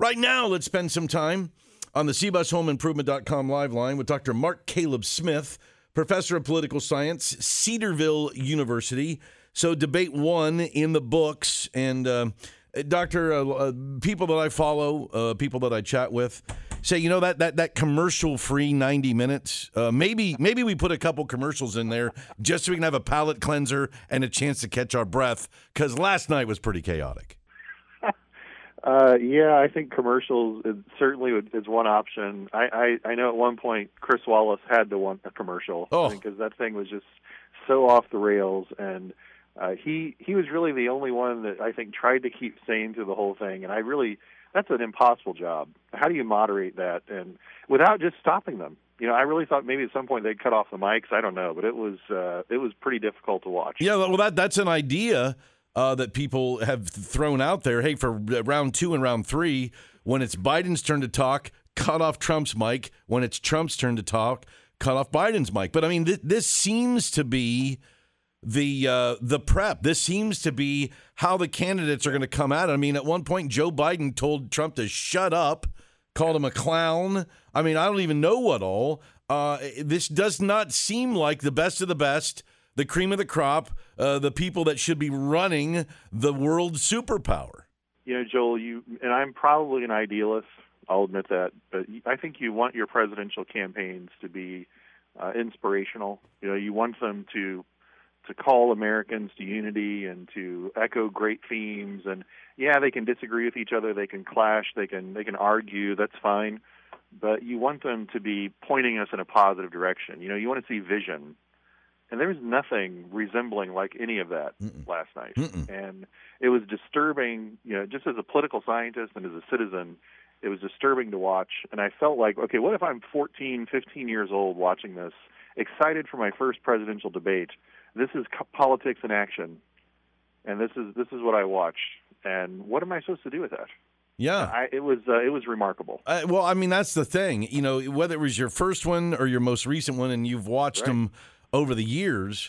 Right now, let's spend some time on the cbusHomeImprovement.com live line with Dr. Mark Caleb Smith, professor of political science, Cedarville University. So debate one in the books. And Doctor, people that I follow, people that I chat with, say, you know, that commercial-free 90 minutes, maybe we put a couple commercials in there just so we can have a palate cleanser and a chance to catch our breath, because last night was pretty chaotic. Yeah, I think commercials certainly is one option. I know at one point Chris Wallace had to want a commercial because that thing was just so off the rails, and he was really the only one that I think tried to keep sane through the whole thing. And that's an impossible job. How do you moderate that and without just stopping them? You know, I really thought maybe at some point they'd cut off the mics. I don't know, but it was pretty difficult to watch. Yeah, well, that's an idea that people have thrown out there. Hey, for round 2 and round 3, when it's Biden's turn to talk, cut off Trump's mic. When it's Trump's turn to talk, cut off Biden's mic. But I mean, this seems to be the prep. This seems to be how the candidates are going to come at it. I mean, at one point, Joe Biden told Trump to shut up, called him a clown. I mean, I don't even know what all. This does not seem like the best of the best, the cream of the crop, the people that should be running the world superpower. You know, Joel, and I'm probably an idealist, I'll admit that, but I think you want your presidential campaigns to be inspirational. You know, you want them to call Americans to unity and to echo great themes. And yeah, they can disagree with each other, they can clash, they can argue, that's fine. But you want them to be pointing us in a positive direction. You know, you want to see vision. And there was nothing resembling like any of that last night. And it was disturbing, you know, just as a political scientist and as a citizen, it was disturbing to watch. And I felt like, okay, what if I'm 14, 15 years old watching this, excited for my first presidential debate? This is politics in action, and this is what I watched. And what am I supposed to do with that? Yeah, it was remarkable. Well, I mean, that's the thing. You know, whether it was your first one or your most recent one, and you've watched them over the years,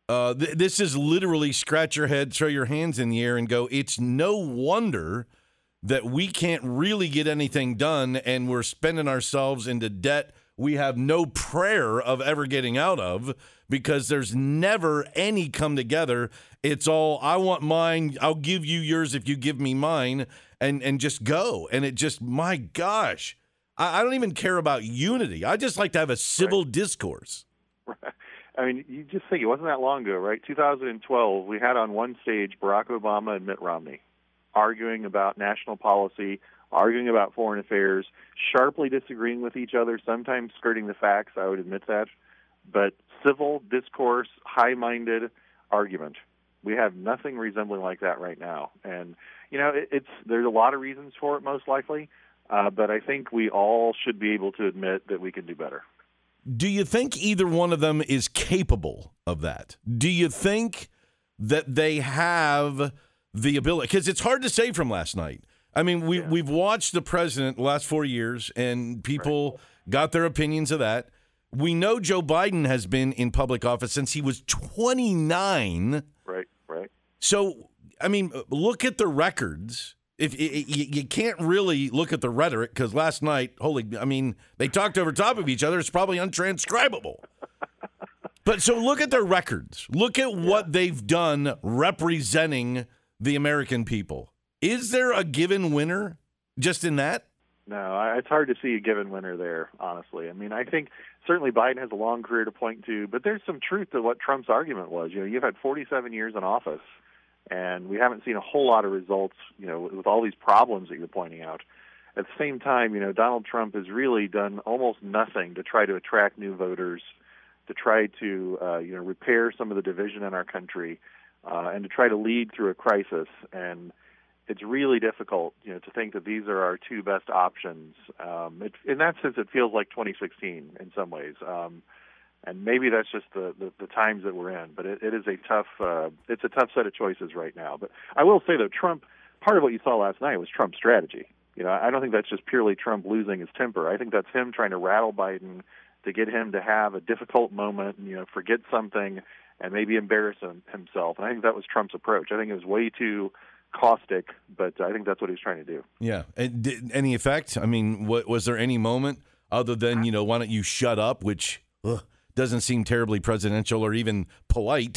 this is literally scratch your head, throw your hands in the air, and go, it's no wonder that we can't really get anything done, and we're spending ourselves into debt we have no prayer of ever getting out of, because there's never any come together. It's all, I want mine, I'll give you yours if you give me mine, and just go. And it just, my gosh, I don't even care about unity. I just like to have a civil discourse. Right. I mean, you just think, it wasn't that long ago, right? 2012, we had on one stage Barack Obama and Mitt Romney arguing about national policy, arguing about foreign affairs, sharply disagreeing with each other, sometimes skirting the facts, I would admit that, but civil discourse, high-minded argument. We have nothing resembling like that right now. And, you know, there's a lot of reasons for it, most likely, but I think we all should be able to admit that we can do better. Do you think either one of them is capable of that? Do you think that they have the ability? Because it's hard to say from last night. I mean, we've watched the president the last 4 years, and people got their opinions of that. We know Joe Biden has been in public office since he was 29. Right. So, I mean, look at the records. If you can't really look at the rhetoric, because last night, they talked over top of each other. It's probably untranscribable. But so look at their records. Look at what they've done representing the American people. Is there a given winner just in that? No, it's hard to see a given winner there, honestly. I mean, I think certainly Biden has a long career to point to, but there's some truth to what Trump's argument was. You know, you've had 47 years in office, and we haven't seen a whole lot of results, you know, with all these problems that you're pointing out. At the same time, you know, Donald Trump has really done almost nothing to try to attract new voters, to try to, repair some of the division in our country, and to try to lead through a crisis. And it's really difficult, you know, to think that these are our two best options. In that sense, it feels like 2016 in some ways. And maybe that's just the times that we're in. But it is a tough set of choices right now. But I will say, though, Trump, part of what you saw last night was Trump's strategy. You know, I don't think that's just purely Trump losing his temper. I think that's him trying to rattle Biden, to get him to have a difficult moment, you know, forget something and maybe embarrass himself. And I think that was Trump's approach. I think it was way too caustic, but I think that's what he's trying to do. Yeah. And any effect? I mean, was there any moment other than, why don't you shut up, which doesn't seem terribly presidential or even polite.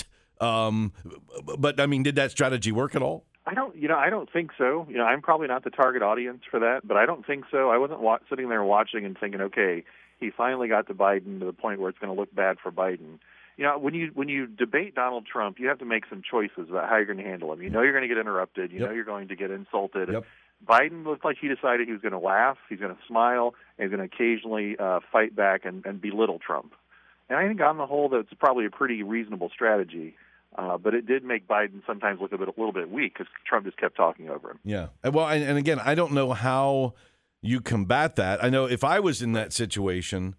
But, I mean, did that strategy work at all? I don't think so. I'm probably not the target audience for that, but I don't think so. I wasn't sitting there watching and thinking, okay, he finally got to Biden to the point where it's going to look bad for Biden. When you debate Donald Trump, you have to make some choices about how you're going to handle him. You're going to get interrupted. You know you're going to get insulted. Yep. Biden looked like he decided he was going to laugh, he's going to smile, and he's going to occasionally fight back and belittle Trump. And I think on the whole, that's probably a pretty reasonable strategy. But it did make Biden sometimes look a little bit weak because Trump just kept talking over him. Yeah. Well, and again, I don't know how you combat that. I know if I was in that situation,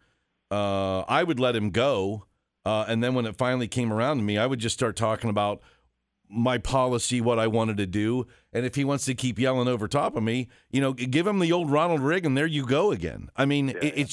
I would let him go. And then when it finally came around to me, I would just start talking about my policy, what I wanted to do. And if he wants to keep yelling over top of me, give him the old Ronald Reagan. There you go again. I mean,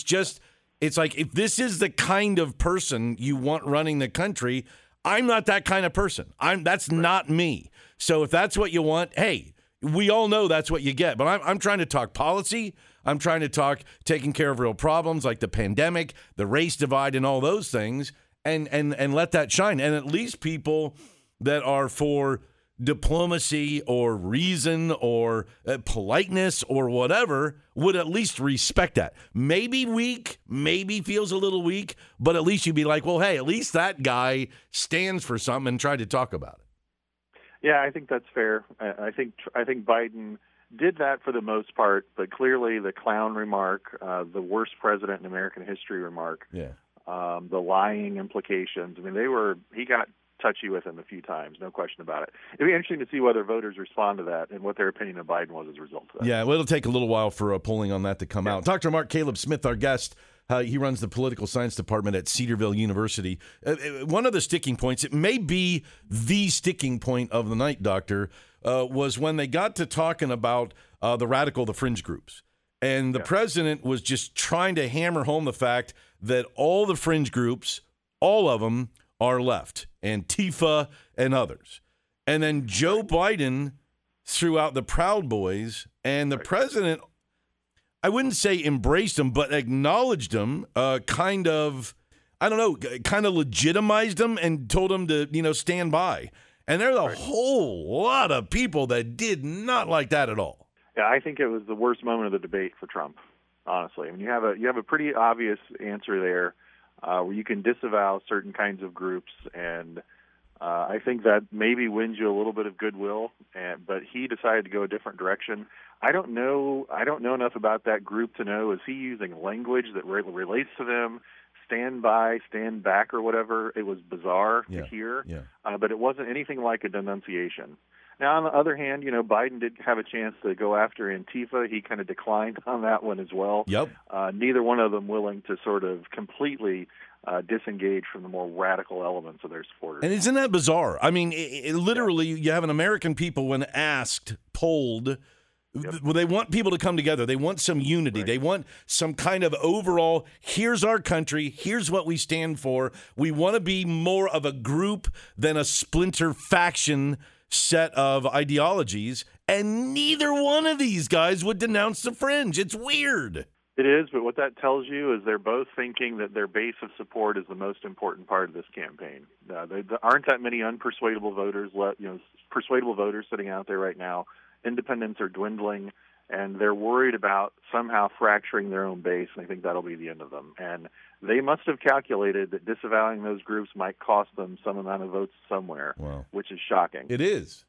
it's like, if this is the kind of person you want running the country, I'm not that kind of person. That's not me. So if that's what you want, hey, we all know that's what you get. But I'm trying to talk policy. I'm trying to talk taking care of real problems like the pandemic, the race divide, and all those things, and let that shine. And at least people that are for diplomacy or reason or politeness or whatever would at least respect that. Maybe weak, maybe feels a little weak, but at least you'd be like, well, hey, at least that guy stands for something and try to talk about it. Yeah, I think that's fair. I think Biden did that for the most part, but clearly the clown remark, the worst president in American history remark, the lying implications. I mean, he got touchy with him a few times, no question about it. It'd be interesting to see whether voters respond to that and what their opinion of Biden was as a result of that. Yeah, well, it'll take a little while for polling on that to come out. Dr. Mark Caleb Smith, our guest, he runs the political science department at Cedarville University. One of the sticking points, it may be the sticking point of the night, Doctor, was when they got to talking about the fringe groups. And the president was just trying to hammer home the fact that all the fringe groups, all of them, are left, Antifa and others. And then Joe Biden threw out the Proud Boys, and the president, I wouldn't say embraced them, but acknowledged them, kind of legitimized them and told them to, stand by. And there's a whole lot of people that did not like that at all. Yeah, I think it was the worst moment of the debate for Trump, honestly. I mean, you have a pretty obvious answer there. Where you can disavow certain kinds of groups, and I think that maybe wins you a little bit of goodwill. But he decided to go a different direction. I don't know enough about that group to know, is he using language that relates to them, stand by, stand back, or whatever? It was bizarre to hear, but it wasn't anything like a denunciation. Now, on the other hand, Biden did have a chance to go after Antifa. He kind of declined on that one as well. Yep. Neither one of them willing to sort of completely disengage from the more radical elements of their supporters. And isn't that bizarre? I mean, literally, you have an American people, when asked, polled, well, they want people to come together. They want some unity. Right. They want some kind of overall, here's our country, here's what we stand for. We want to be more of a group than a splinter faction set of ideologies, and neither one of these guys would denounce the fringe. It's weird. It is, but what that tells you is they're both thinking that their base of support is the most important part of this campaign. There aren't that many unpersuadable voters, persuadable voters sitting out there right now. Independents are dwindling, and they're worried about somehow fracturing their own base, and I think that'll be the end of them. And they must have calculated that disavowing those groups might cost them some amount of votes somewhere, which is shocking. It is.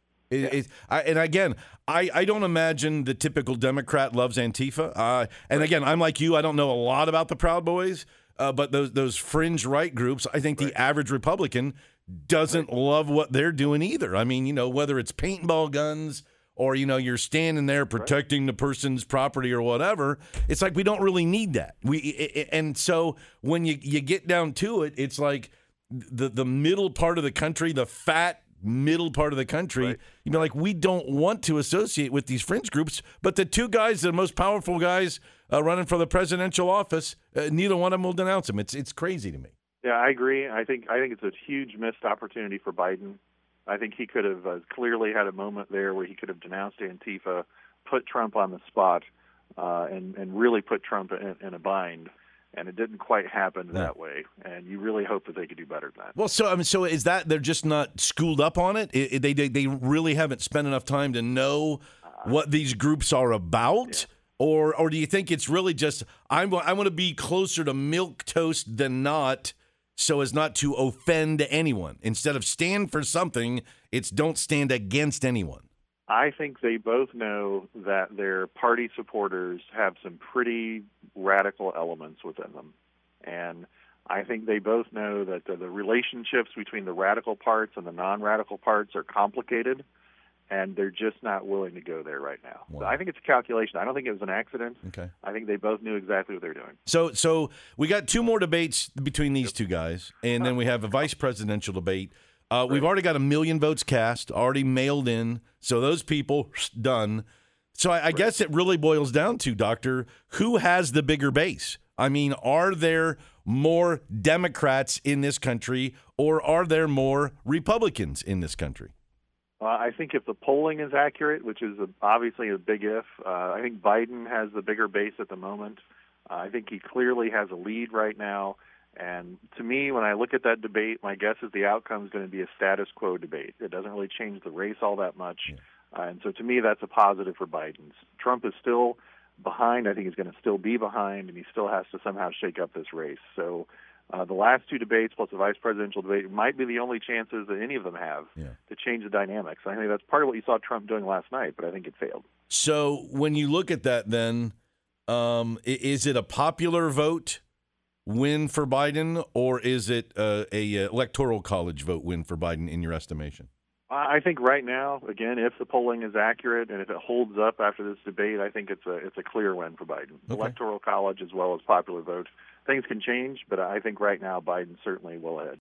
And again, I don't imagine the typical Democrat loves Antifa. And again, I'm like you. I don't know a lot about the Proud Boys, but those fringe right groups, I think the average Republican doesn't love what they're doing either. I mean, whether it's paintball guns or, you're standing there protecting the person's property or whatever, it's like we don't really need that. And so when you get down to it, it's like the middle part of the country, the fat middle part of the country, like, we don't want to associate with these fringe groups, but the two guys, the most powerful guys running for the presidential office, neither one of them will denounce him. It's crazy to me. Yeah, I agree. I think it's a huge missed opportunity for Biden. I think he could have clearly had a moment there where he could have denounced Antifa, put Trump on the spot, and really put Trump in a bind. And it didn't quite happen that way. And you really hope that they could do better than that. Well, so is that they're just not schooled up on it? They really haven't spent enough time to know what these groups are about? Yeah. Or do you think it's really just, I want to be closer to milquetoast than not, so as not to offend anyone? Instead of stand for something, it's don't stand against anyone. I think they both know that their party supporters have some pretty radical elements within them. And I think they both know that the relationships between the radical parts and the non-radical parts are complicated, and they're just not willing to go there right now. Wow. So I think it's a calculation. I don't think it was an accident. Okay. I think they both knew exactly what they're doing. So we got two more debates between these two guys, and then we have a vice presidential debate. We've already got 1 million votes cast, already mailed in, so those people, done. So I guess it really boils down to, Doctor, who has the bigger base? I mean, are there more Democrats in this country, or are there more Republicans in this country? I think if the polling is accurate, which is obviously a big if, I think Biden has the bigger base at the moment. I think he clearly has a lead right now. And to me, when I look at that debate, my guess is the outcome is going to be a status quo debate. It doesn't really change the race all that much. Yeah. And so to me, that's a positive for Biden. Trump is still behind. I think he's going to still be behind, and he still has to somehow shake up this race. So the last two debates plus the vice presidential debate might be the only chances that any of them have to change the dynamics. I think that's part of what you saw Trump doing last night, but I think it failed. So when you look at that then, is it a popular vote win for Biden, or is it a electoral college vote win for Biden in your estimation? I think right now, again, if the polling is accurate and if it holds up after this debate, I think it's a clear win for Biden. Okay. Electoral college as well as popular vote. Things can change, but I think right now Biden certainly will ahead.